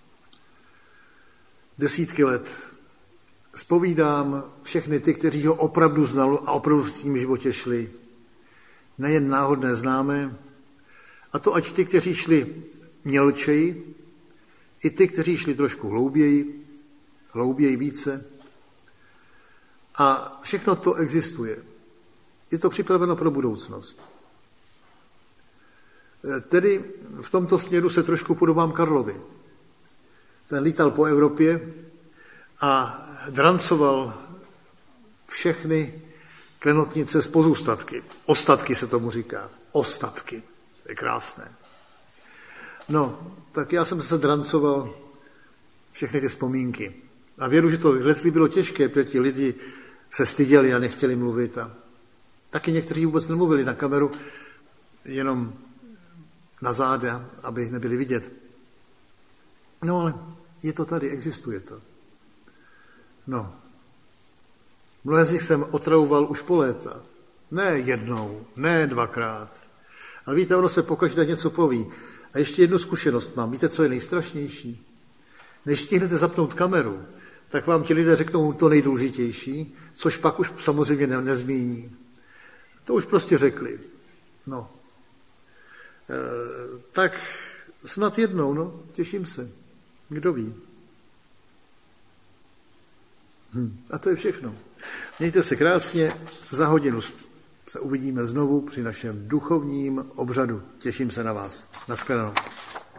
Desítky let. Zpovídám všechny ty, kteří ho opravdu znali a opravdu v svém životě šli. Nejen náhodné známé, a to ať ty, kteří šli mělčeji, i ty, kteří šli trošku hlouběji více. A všechno to existuje. Je to připraveno pro budoucnost. Tedy v tomto směru se trošku podobám Karlovi. Ten lítal po Evropě a drancoval všechny klenotnice z pozůstatky. Ostatky se tomu říká. Ostatky. To je krásné. No, tak já jsem se drancoval všechny ty vzpomínky. A věru, že to leckdy bylo těžké, protože ti lidi se styděli a nechtěli mluvit. A taky někteří vůbec nemluvili na kameru, jenom na záda, aby nebyli vidět. No ale je to tady, existuje to. No. Mnohé z nich jsem otravoval už po léta. Ne jednou, ne dvakrát. Ale víte, ono se pokaždé něco poví. A ještě jednu zkušenost mám. Víte, co je nejstrašnější? Než stihnete zapnout kameru, tak vám ti lidé řeknou to nejdůležitější, což pak už samozřejmě nezmíní. To už prostě řekli. No. Tak snad jednou, no, těším se. Kdo ví? A to je všechno. Mějte se krásně, za hodinu se uvidíme znovu při našem duchovním obřadu. Těším se na vás. Naschledanou.